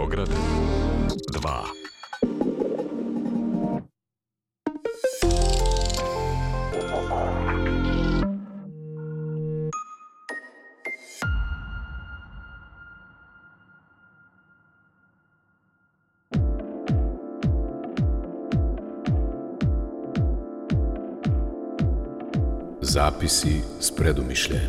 Beograd 2. Zapisi s predumišljajem.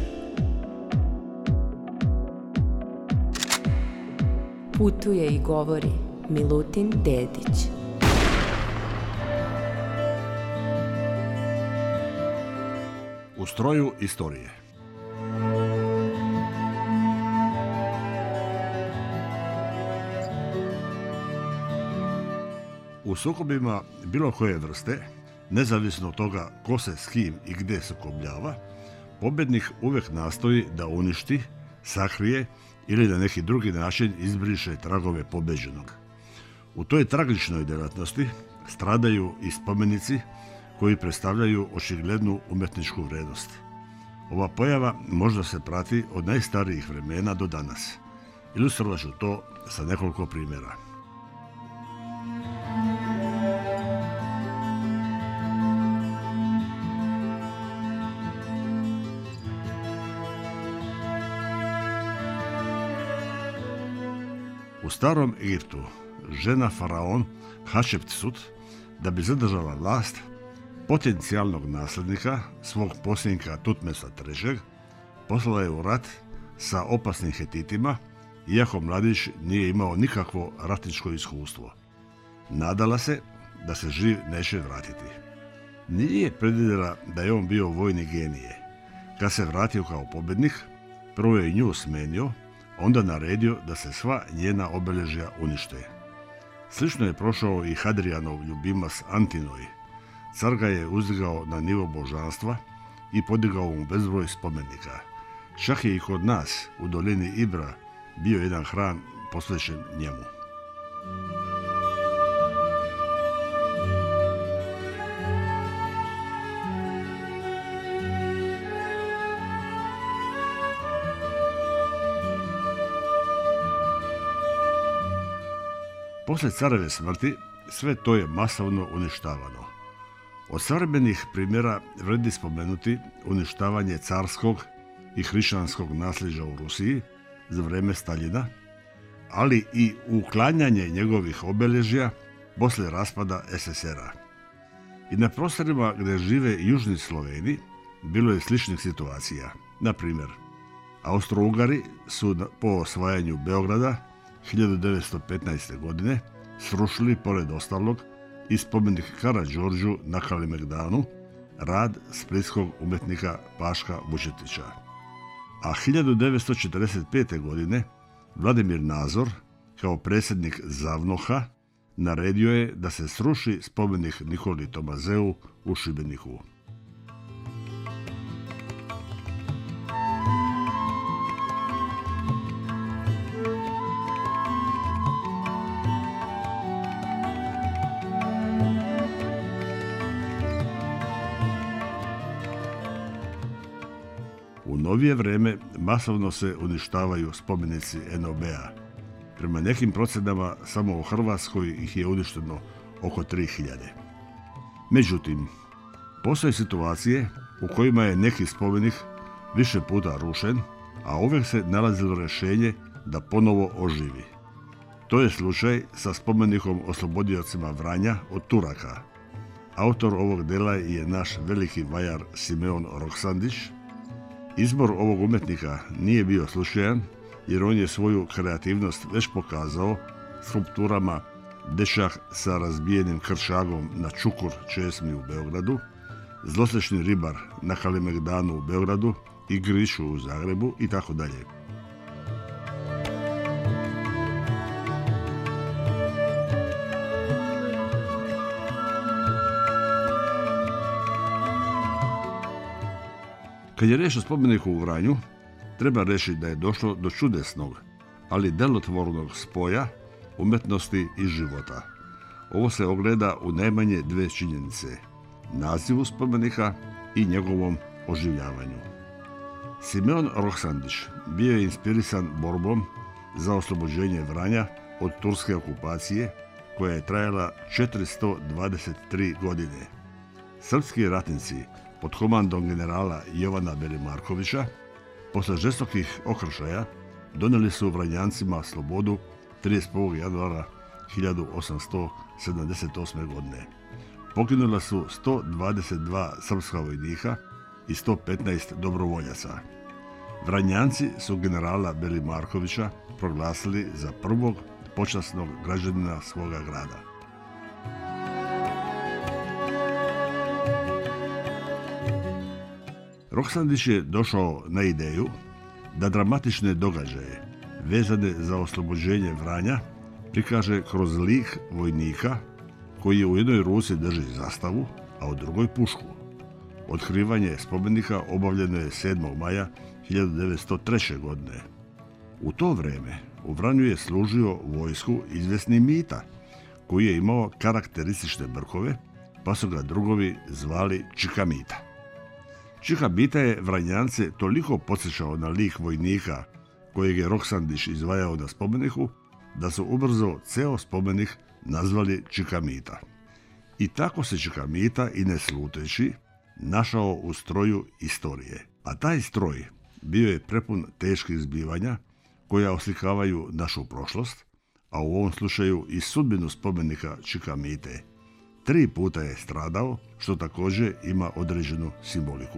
Putuje i govori Milutin Dedić. U stroju istorije. U sukobima bilo koje vrste, nezavisno od toga ko se s kim i gdje sukobljava, pobjednik uvijek nastoji da uništi, sakrije ili na neki drugi način izbriše tragove pobeđenog. U toj tragičnoj djelatnosti stradaju i spomenici koji predstavljaju očiglednu umjetničku vrijednost. Ova pojava možda se prati od najstarijih vremena do danas. Ilustrovat ću to sa nekoliko primjera. U starom Egiptu žena faraon Hašepsut, da bi zadržala vlast, potencijalnog nasljednika, svog posljednika Tutmesa III, poslala je u rat sa opasnim Hetitima, iako mladić nije imao nikakvo ratničko iskustvo. Nadala se da se živ neće vratiti. Nije predvidjela da je on bio vojni genije. Kad se vratio kao pobjednik, prvo je nju smenio, onda naredio da se sva njena obilježja unište. Slično je prošao i Hadrianov ljubimac Antinoj. Car ga je uzdigao na nivo božanstva i podigao mu bezbroj spomenika. Čak je i kod nas, u dolini Ibra, bio jedan hram posvećen njemu. Poslije careve smrti sve to je masovno uništavano. Od savremenih primjera vredi spomenuti uništavanje carskog i hrišćanskog nasljeđa u Rusiji za vrijeme Staljina, ali i uklanjanje njegovih obilježja poslije raspada SSR-a. I na prostorima gdje žive južni Sloveni bilo je sličnih situacija. Na primjer, Austro-Ugari su po osvajanju Beograda 1915. godine srušili, pored ostalog, i spomenik Karađorđu na Kalemegdanu, rad splitskog umjetnika Paška Vučetića. A 1945. godine Vladimir Nazor, kao predsjednik Zavnoha, naredio je da se sruši spomenik Nikoli Tomazeu u Šibeniku. U novije vrijeme masovno se uništavaju spomenici NOB-a. Prema nekim procjenama samo u Hrvatskoj ih je uništeno oko 3000. Međutim, postoje situacije u kojima je neki spomenik više puta rušen, a uvijek se nalazilo rješenje da ponovo oživi. To je slučaj sa spomenikom oslobodiocima Vranja od Turaka. Autor ovog dela je naš veliki vajar Simeon Roksandić. Izbor ovog umjetnika nije bio slučajan, jer on je svoju kreativnost već pokazao skulpturama Dečak sa razbijenim kršagom na Čukur česmi u Beogradu, Zlosečni ribar na Kalemegdanu u Beogradu i Grišu u Zagrebu itd. Kad je riječ o spomeniku u Vranju, treba reći da je došlo do čudesnog, ali delotvornog spoja umjetnosti i života. Ovo se ogleda u najmanje dvije činjenice: nazivu spomenika i njegovom oživljavanju. Simeon Roksandić bio je inspirisan borbom za oslobođenje Vranja od turske okupacije koja je trajala 423 godine. Srpski ratnici pod komandom generala Jovana Belimarkovića posle žestokih okršaja donijeli su Vranjancima slobodu 31. januara 1878. godine. Poginula su 122 srpska vojnika i 115 dobrovoljaca. Vranjanci su generala Belimarkovića proglasili za prvog počasnog građanina svoga grada. Roksandić je došao na ideju da dramatične događaje vezane za oslobođenje Vranja prikaže kroz lik vojnika koji je u jednoj ruci drži zastavu, a u drugoj pušku. Otkrivanje spomenika obavljeno je 7. maja 1903. godine. U to vrijeme u Vranju je služio vojsku izvesni Mita, koji je imao karakteristične brkove, pa su ga drugovi zvali Čika Mita. Čika Mita je Vranjance toliko podsjećao na lik vojnika kojeg je Roksandić izdvajao na spomeniku, da su ubrzo ceo spomenik nazvali Čika Mita. I tako se Čika Mita, i ne sluteći, našao u stroju istorije. A taj stroj bio je prepun teških zbivanja koja oslikavaju našu prošlost, a u ovom slučaju i sudbinu spomenika Čika Mite. 3 puta je stradao, što također ima određenu simboliku.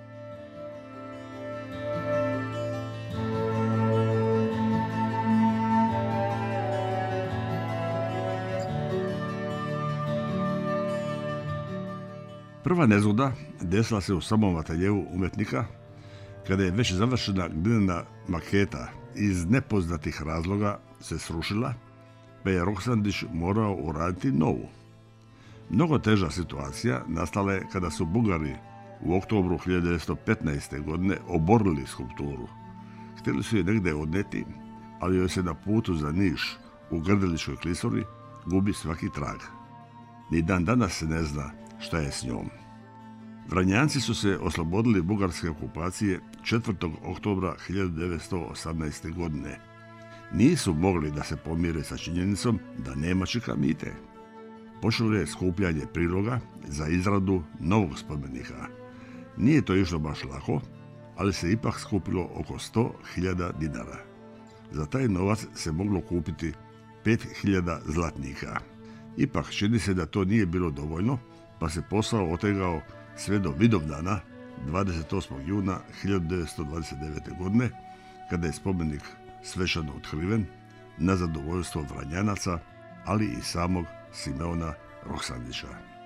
Prva nezgoda desila se u samom ateljevu umetnika, kada je već završena glinena maketa iz nepoznatih razloga se srušila, pa je Roksandić morao uraditi novu. Mnogo teža situacija nastala je kada su Bugari u oktobru 1915. godine oborili skulpturu. Htjeli su je negdje odneti, ali joj se na putu za Niš u Grdeličkoj klisuri gubi svaki trag. Ni dan danas se ne zna šta je s njom. Vranjanci su se oslobodili bugarske okupacije 4. oktobra 1918. godine. Nisu mogli da se pomire sa činjenicom da nema Čika Mite. Počelo je skupljanje priloga za izradu novog spomenika. Nije to išlo baš lako, ali se ipak skupilo oko 100.000 dinara. Za taj novac se moglo kupiti 5.000 zlatnika. Ipak čini se da to nije bilo dovoljno, pa se posao otegao sve do Vidovdana 28. juna 1929. godine, kada je spomenik svečano otkriven na zadovoljstvo Vranjanaca, ali i samog Simeona Roksandića.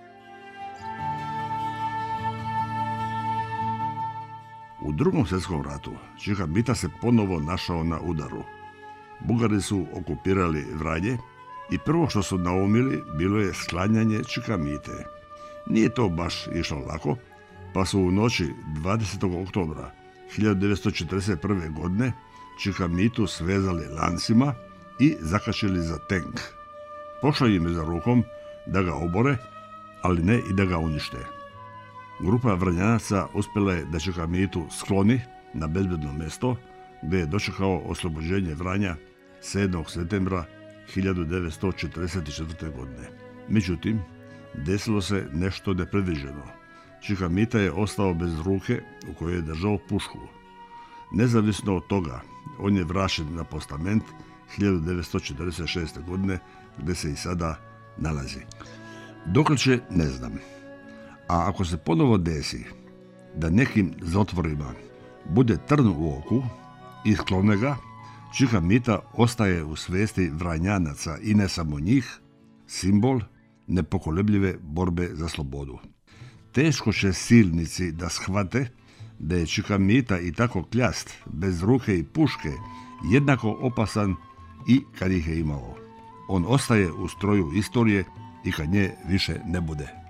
U Drugom svjetskom ratu Čika Mita se ponovo našao na udaru. Bugari su okupirali Vranje i prvo što su naumili bilo je sklanjanje Čika Mite. Nije to baš išlo lako, pa su u noći 20. oktobra 1941. godine Čika Mitu svezali lancima i zakačili za tenk. Pošlo im je za rukom da ga obore, ali ne i da ga unište. Grupa Vranjanaca uspjela je da Čika Mitu skloni na bezbedno mjesto, gdje je dočekao oslobođenje Vranja 7. septembra 1944. godine. Međutim, desilo se nešto nepredviđeno. Čika Mita je ostao bez ruke u kojoj je držao pušku. Nezavisno od toga, on je vraćen na postament 1946. godine, gdje se i sada nalazi. Dokle će, ne znam. A ako se ponovo desi da nekim zatvorima bude trn u oku i sklone ga, Čika Mita ostaje u svijesti Vranjanaca i ne samo njih, simbol nepokolebljive borbe za slobodu. Teško će silnici da shvate da je Čika Mita i tako kljast, bez ruke i puške, jednako opasan i kad ih je imao. On ostaje u stroju istorije i kad nje više ne bude.